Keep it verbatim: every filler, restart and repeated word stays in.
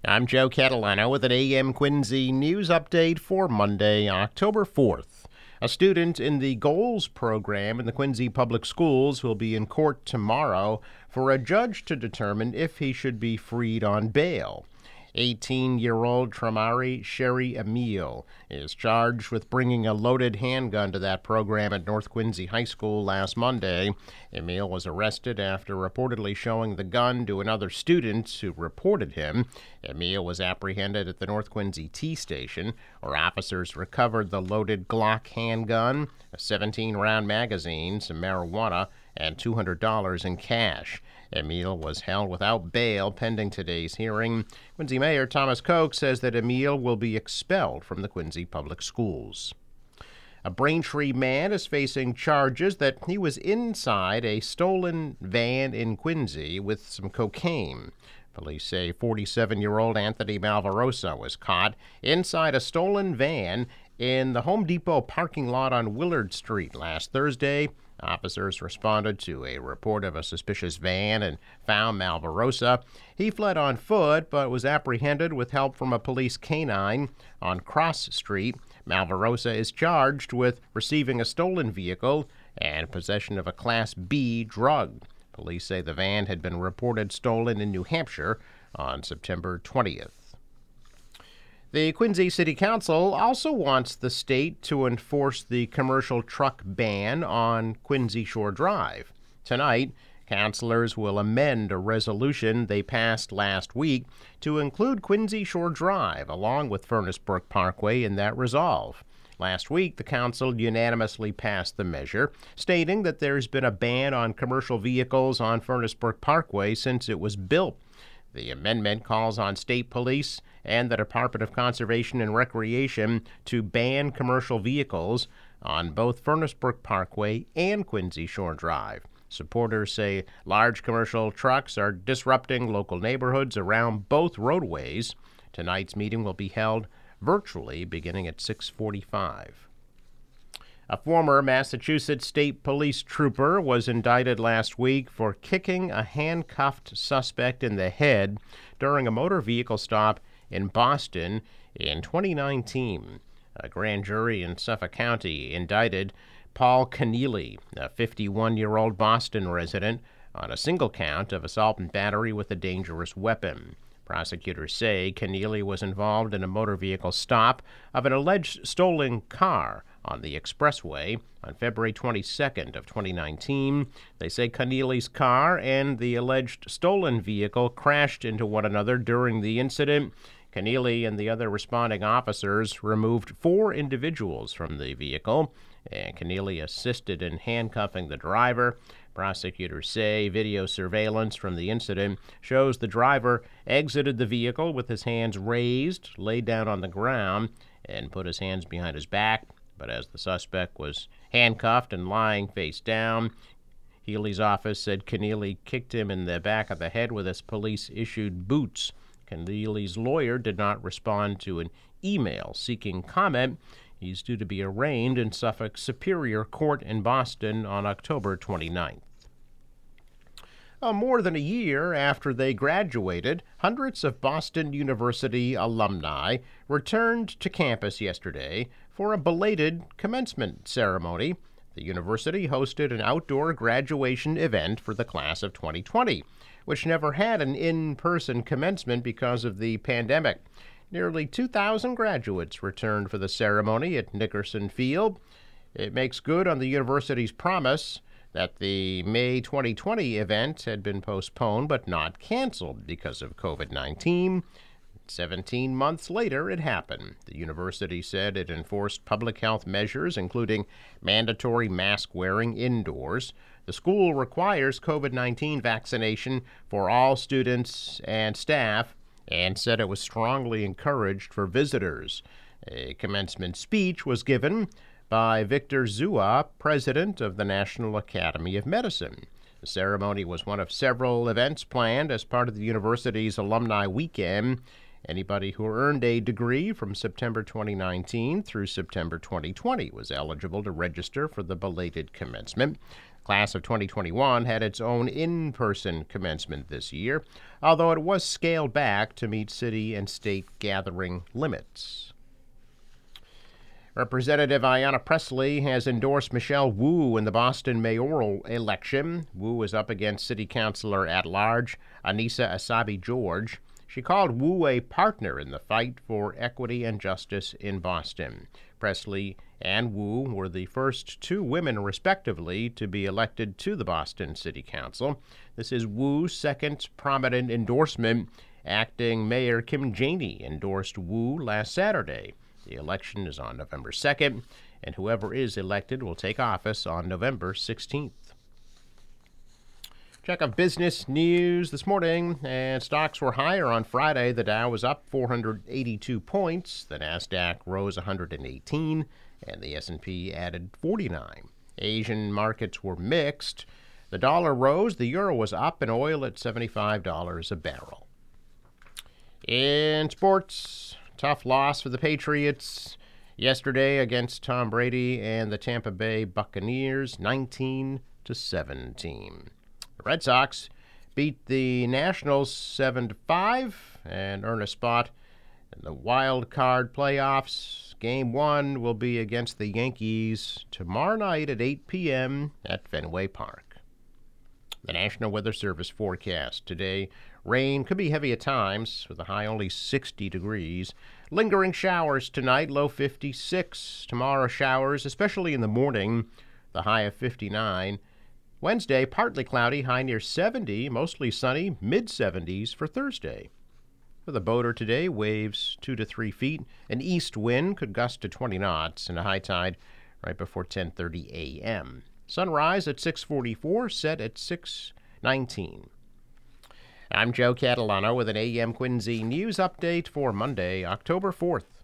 I'm Joe Catalano with an A M Quincy news update for Monday, October fourth. A student in the Goals program in the Quincy Public Schools will be in court tomorrow for a judge to determine if he should be freed on bail. eighteen-year-old Tramari Sherry Emile is charged with bringing a loaded handgun to that program at North Quincy High School last Monday. Emile was arrested after reportedly showing the gun to another student who reported him. Emile was apprehended at the North Quincy T station, where officers recovered the loaded Glock handgun, a seventeen-round magazine, some marijuana, and two hundred dollars in cash. Emile was held without bail pending today's hearing. Quincy Mayor Thomas Koch says that Emile will be expelled from the Quincy Public Schools. A Braintree man is facing charges that he was inside a stolen van in Quincy with some cocaine. Police say forty-seven-year-old Anthony Malvarosa was caught inside a stolen van in the Home Depot parking lot on Willard Street last Thursday. Officers responded to a report of a suspicious van and found Malvarosa. He fled on foot but was apprehended with help from a police canine on Cross Street. Malvarosa is charged with receiving a stolen vehicle and possession of a Class B drug. Police say the van had been reported stolen in New Hampshire on September twentieth. The Quincy City Council also wants the state to enforce the commercial truck ban on Quincy Shore Drive. Tonight, councilors will amend a resolution they passed last week to include Quincy Shore Drive along with Furnace Brook Parkway in that resolve. Last week, the council unanimously passed the measure, stating that there's been a ban on commercial vehicles on Furnace Brook Parkway since it was built. The amendment calls on state police and the Department of Conservation and Recreation to ban commercial vehicles on both Furnace Brook Parkway and Quincy Shore Drive. Supporters say large commercial trucks are disrupting local neighborhoods around both roadways. Tonight's meeting will be held virtually beginning at six forty-five. A former Massachusetts State Police trooper was indicted last week for kicking a handcuffed suspect in the head during a motor vehicle stop in Boston in twenty nineteen. A grand jury in Suffolk County indicted Paul Keneally, a fifty-one-year-old Boston resident, on a single count of assault and battery with a dangerous weapon. Prosecutors say Keneally was involved in a motor vehicle stop of an alleged stolen car on the expressway on February twenty-second of twenty nineteen. They say Keneally's car and the alleged stolen vehicle crashed into one another during the incident. Keneally and the other responding officers removed four individuals from the vehicle, and Keneally assisted in handcuffing the driver. Prosecutors say video surveillance from the incident shows the driver exited the vehicle with his hands raised, laid down on the ground, and put his hands behind his back. But as the suspect was handcuffed and lying face down, Healy's office said Keneally kicked him in the back of the head with his police-issued boots. Keneally's lawyer did not respond to an email seeking comment. He's due to be arraigned in Suffolk Superior Court in Boston on October twenty-ninth. Uh, more than a year after they graduated, hundreds of Boston University alumni returned to campus yesterday for a belated commencement ceremony. The university hosted an outdoor graduation event for the class of twenty twenty, which never had an in-person commencement because of the pandemic. Nearly two thousand graduates returned for the ceremony at Nickerson Field. It makes good on the university's promise that the May twenty twenty event had been postponed but not canceled because of covid nineteen. Seventeen months later, it happened. The university said it enforced public health measures, including mandatory mask wearing indoors. The school requires covid nineteen vaccination for all students and staff, and said it was strongly encouraged for visitors. A commencement speech was given by Victor Zua, president of the National Academy of Medicine. The ceremony was one of several events planned as part of the university's alumni weekend. Anybody who earned a degree from September twenty nineteen through September twenty twenty was eligible to register for the belated commencement. Class of twenty twenty-one had its own in-person commencement this year, although it was scaled back to meet city and state gathering limits. Representative Ayanna Pressley has endorsed Michelle Wu in the Boston mayoral election. Wu is up against City Councilor at-large Annissa Essaibi George. She called Wu a partner in the fight for equity and justice in Boston. Pressley and Wu were the first two women, respectively, to be elected to the Boston City Council. This is Wu's second prominent endorsement. Acting Mayor Kim Janey endorsed Wu last Saturday. The election is on November second, and whoever is elected will take office on November sixteenth. Check of business news this morning, and stocks were higher on Friday. The Dow was up four hundred eighty-two points, the Nasdaq rose one hundred eighteen, and the S and P added forty-nine. Asian markets were mixed. The dollar rose, the euro was up, and oil at seventy-five dollars a barrel. In sports, tough loss for the Patriots yesterday against Tom Brady and the Tampa Bay Buccaneers, nineteen to seventeen. The Red Sox beat the Nationals seven to five and earn a spot in the wild card playoffs. Game one will be against the Yankees tomorrow night at eight p.m. at Fenway Park. The National Weather Service forecast today: rain could be heavy at times with a high only sixty degrees. Lingering showers tonight, low fifty-six. Tomorrow showers, especially in the morning, the high of fifty-nine. Wednesday, partly cloudy, high near seventy, mostly sunny, mid seventies for Thursday. For the boater today, waves two to three feet. An east wind could gust to twenty knots and a high tide right before ten thirty a.m. Sunrise at six forty-four, set at six nineteen. I'm Joe Catalano with an A M Quincy news update for Monday, October fourth.